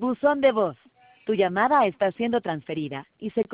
Buzón de voz. Tu llamada está siendo transferida y se